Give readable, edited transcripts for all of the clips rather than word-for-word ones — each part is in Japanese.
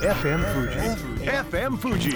FM Fuji FM Fuji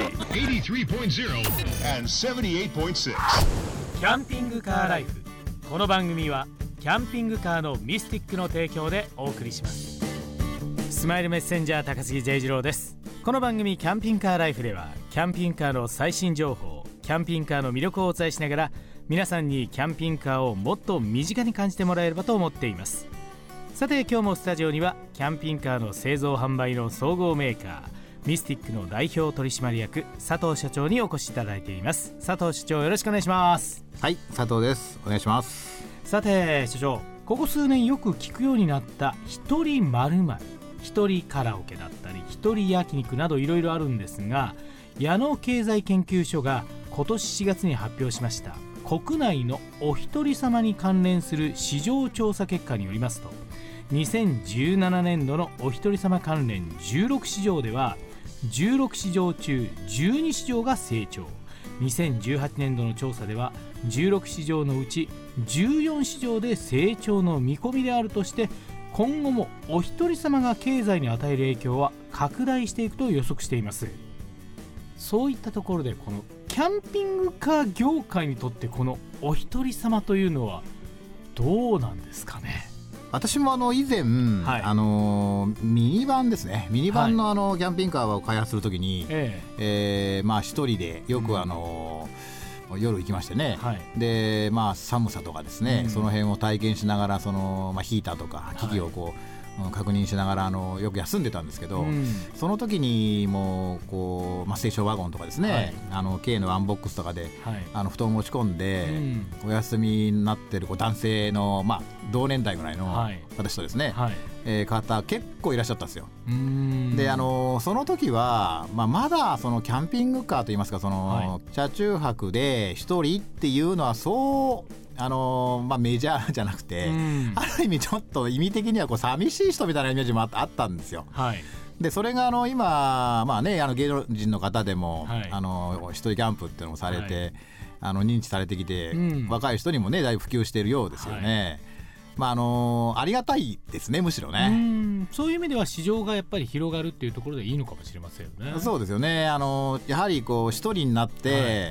83.0 and 78.6 キャンピングカーライフ。この番組はキャンピングカーのミスティックの提供でお送りします。スマイルメッセンジャー高杉 J 次郎です。この番組キャンピングカーライフではキャンピングカーの最新情報、キャンピングカーの魅力をお伝えしながら皆さんにキャンピングカーをもっと身近に感じてもらえればと思っています。さて今日もスタジオにはキャンピングカーの製造販売の総合メーカーミスティックの代表取締役佐藤社長にお越しいただいています。佐藤社長、よろしくお願いします。 はい、佐藤です。お願いします。 さて社長、ここ数年よく聞くようになった一人〇〇、一人カラオケだったり一人焼肉などいろいろあるんですが、矢野経済研究所が今年4月に発表しました国内のお一人様に関連する市場調査結果によりますと、2017年度のお一人様関連16市場では16市場中12市場が成長、2018年度の調査では16市場のうち14市場で成長の見込みであるとして、今後もお一人様が経済に与える影響は拡大していくと予測しています。そういったところでこのキャンピングカー業界にとってこのお一人様というのはどうなんですかね。 私も以前、ミニバンですね、ミニバンのキャンピングカーを開発するときに、一人でよく夜行きましてね、で寒さとかですね、その辺を体験しながらヒーターとか機器を確認しながらよく休んでたんですけど、その時にもうステーションワゴンとかですね、軽のワンボックスとかで、布団を持ち込んで、お休みになってる男性の、同年代ぐらいの私とですね、方結構いらっしゃったんですよ。でその時は、まだそのキャンピングカーといいますか、車中泊で一人っていうのはそうメジャーじゃなくて、ある意味ちょっと意味的には寂しい人みたいなイメージもあったんですよ。でそれが今、芸能人の方でも、一人キャンプっていうのをされて、認知されてきて、若い人にもねだいぶ普及しているようですよね。ありがたいですね、むしろね。 そういう意味では市場がやっぱり広がるっていうところでいいのかもしれませんよね。 そうですよね。やはり一人になって、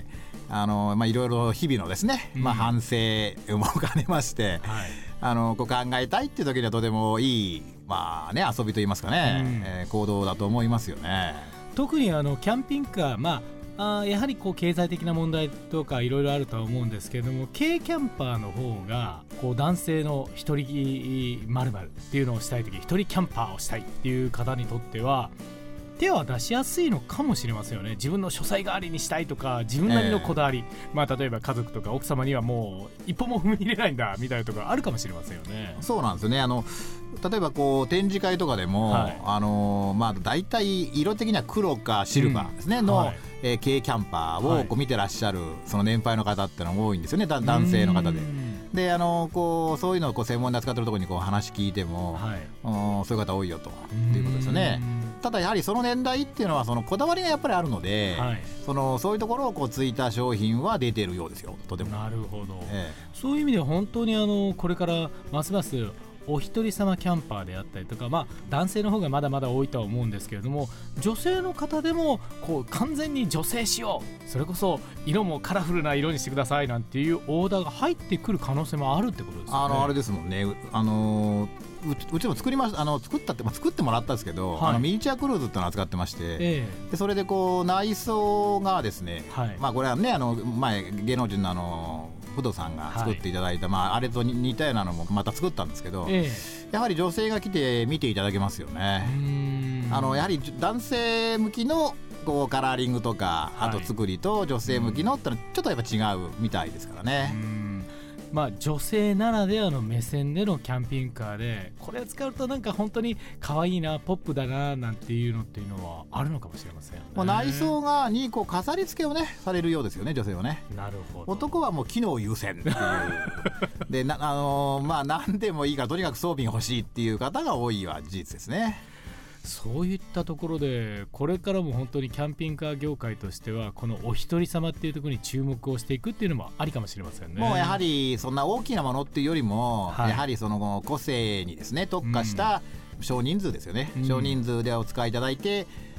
いろいろ日々のですね、反省も兼ねまして、考えたいっていう時にはとてもいい、遊びといいますかね、行動だと思いますよね。 特にキャンピングカー、やはり経済的な問題とかいろいろあるとは思うんですけれども、軽キャンパーの方が男性の一人〇〇っていうのをしたいとき、一人キャンパーをしたいっていう方にとっては手は出しやすいのかもしれませんよね。自分の書斎代わりにしたいとか、自分なりのこだわり、例えば家族とか奥様にはもう一歩も踏み入れないんだみたいなところあるかもしれませんよね。 そうなんですよね。例えば展示会とかでも、だいたい色的には黒かシルバーですね、の、軽キャンパーを見てらっしゃる、その年配の方ってのが多いんですよね、男性の方で。でそういうのを専門で扱ってるところに話聞いても、そういう方多いよということですよね。ただやはりその年代っていうのはこだわりがやっぱりあるので、そういうところをついた商品は出てるようですよ、とても。 なるほど、そういう意味では本当にこれからますますお一人様キャンパーであったりとか、男性の方がまだまだ多いとは思うんですけれども、女性の方でも完全に女性仕様、それこそ色もカラフルな色にしてくださいなんていうオーダーが入ってくる可能性もあるってことですよね。 あれですもんね。うちも作ってもらったんですけど、ミニチュアクルーズってのを扱ってまして、でそれで内装がですね、これはね前芸能人の不動さんが作っていただいた、あれと似たようなのもまた作ったんですけど、やはり女性が来て見ていただけますよね。やはり男性向きのカラーリングとか、あと作りと女性向きのってのはちょっとやっぱ違うみたいですからね。 女性ならではの目線でのキャンピングカーで、これを使うとなんか本当に可愛いな、ポップだななんていうのはあるのかもしれませんよね。 内装に飾り付けをねされるようですよね、女性はね。 なるほど。 男はもう機能優先っていうで何でもいいからとにかく装備が欲しいっていう方が多いは事実ですね。 そういったところでこれからも本当にキャンピングカー業界としてはこのお一人様っていうところに注目をしていくっていうのもありかもしれませんね。 もうやはりそんな大きなものっていうよりも、やはりその個性にですね特化した少人数ですよね、少人数でお使いいただいて、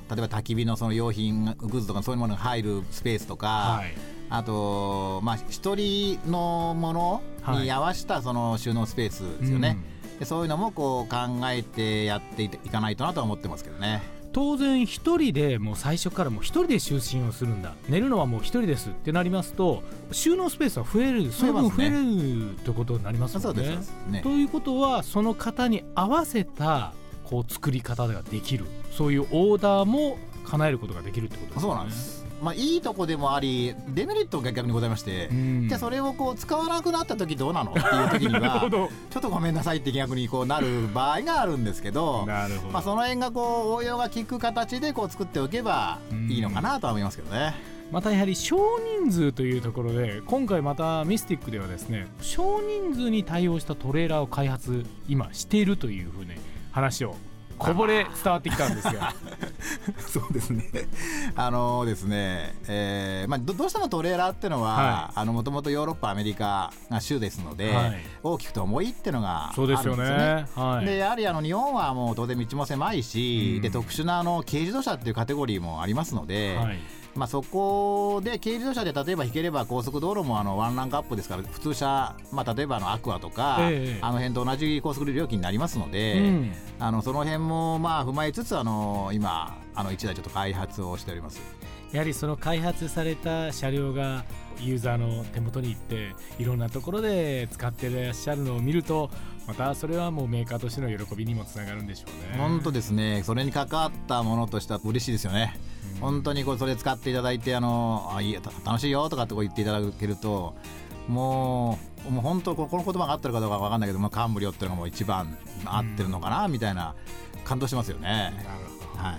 例えば焚き火のその用品グッズとかそういうものが入るスペースとか、はい、あと一人のものに合わせたその収納スペースですよね、はい、でそういうのもこう考えてやっていかないとなとは思ってますけどね。 当然一人でもう最初からもう一人で就寝をするんだ、寝るのはもう一人ですってなりますと収納スペースは増える、その分増えるってことになりますもんね。そうですね。ということはその方に合わせたこう作り方ができる、そういうオーダーも叶えることができるってことですね。 そうなんです。いいとこでもありデメリットが逆にございまして、じゃあそれをこう使わなくなった時どうなのっていう時にはちょっとごめんなさいって逆にこうなる場合があるんですけど、なるほど、その辺がこう応用が効く形でこう作っておけばいいのかなとは思いますけどね。 またやはり少人数というところで今回またミスティックではですね、少人数に対応したトレーラーを開発今しているというふうに話をこぼれ伝わってきたんですがそうですねですね、どうしてもトレーラーってのはもともとヨーロッパアメリカが主ですので、はい、大きくて重いってのがあるんですよね。そうですよね、はい、でやはり日本はもう当然道も狭いし、で特殊な軽自動車っていうカテゴリーもありますので、はい、そこで軽自動車で例えば引ければ高速道路もワンランクアップですから普通車、例えばアクアとか、あの辺と同じ高速料金になりますので、その辺も踏まえつつ今1台ちょっと開発をしております。 やはりその開発された車両がユーザーの手元に行っていろんなところで使っていらっしゃるのを見るとまたそれはもうメーカーとしての喜びにもつながるんでしょうね。 本当ですね。それに関わったものとしては嬉しいですよね。本当にそれ使っていただいていい楽しいよとかって言っていただけるともう本当この言葉が合ってるかどうか分かんないけどカンブリオっていうのがもう一番合ってるのかなみたいな感動しますよね。なるほど、はい、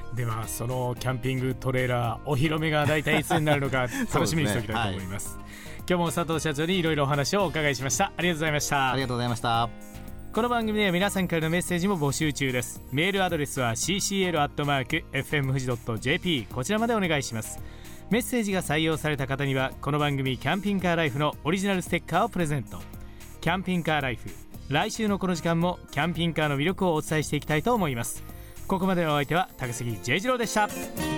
ではそのキャンピングトレーラーお披露目が大体いつになるのか楽しみにしておきたいと思います。今日も佐藤社長にいろいろお話をお伺いしました。ありがとうございました。 ありがとうございました。 この番組では皆さんからのメッセージも募集中です。メールアドレスは ccl@fmfuji.jp こちらまでお願いします。メッセージが採用された方にはこの番組キャンピングカーライフのオリジナルステッカーをプレゼント。キャンピングカーライフ、来週のこの時間もキャンピングカーの魅力をお伝えしていきたいと思います。ここまでのお相手は高杉J次郎でした。